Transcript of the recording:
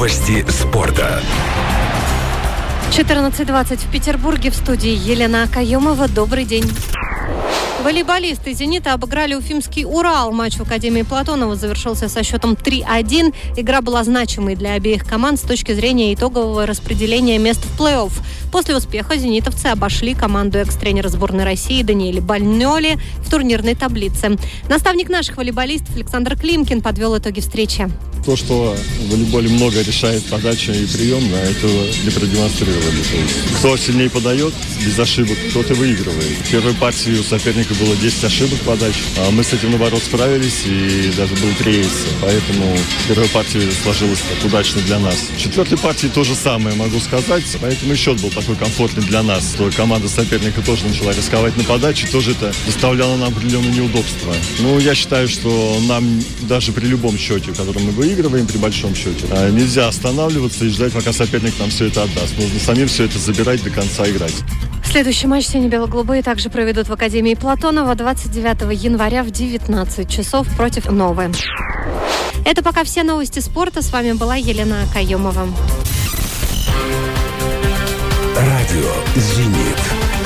Новости спорта. 14:20 в Петербурге. В студии Елена Акаемова. Добрый день. Волейболисты «Зенита» обыграли уфимский «Урал». Матч в Академии Платонова завершился со счетом 3-1. Игра была значимой для обеих команд с точки зрения итогового распределения мест в плей-офф. После успеха зенитовцы обошли команду экс-тренера сборной России Даниэля Бальнёли в турнирной таблице. Наставник наших волейболистов Александр Климкин подвел итоги встречи. То, что в волейболе много решает подача и прием, это не продемонстрировали. Кто сильнее подает без ошибок, тот и выигрывает. В первой партии у соперника было 10 ошибок подач, а мы с этим, наоборот, справились, и даже был 3 эйса. Поэтому первая партия сложилась так удачно для нас. В четвертой партии то же самое могу сказать, поэтому и счет был такой комфортный для нас. То команда соперника тоже начала рисковать на подаче, тоже это доставляло нам определенные неудобства. Я считаю, что нам даже при любом счете, который мы выигрываем, при большом счете, нельзя останавливаться и ждать, пока соперник нам все это отдаст. Нужно самим все это забирать, до конца играть. Следующий матч сине-бело-голубые также проведут в Академии Платонова 29 января в 19 часов против Новы. Это пока все новости спорта. С вами была Елена Акаемова. Радио «Зенит».